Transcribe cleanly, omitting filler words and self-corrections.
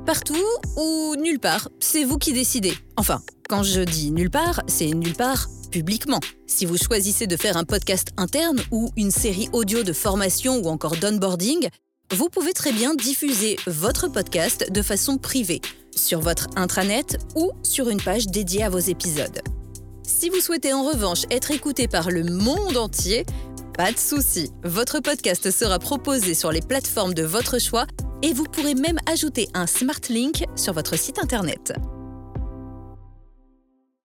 Partout ou nulle part, c'est vous qui décidez. Enfin, quand je dis nulle part, c'est nulle part publiquement. Si vous choisissez de faire un podcast interne ou une série audio de formation ou encore d'onboarding, vous pouvez très bien diffuser votre podcast de façon privée, sur votre intranet ou sur une page dédiée à vos épisodes. Si vous souhaitez en revanche être écouté par le monde entier, pas de souci, votre podcast sera proposé sur les plateformes de votre choix et vous pourrez même ajouter un smart link sur votre site internet.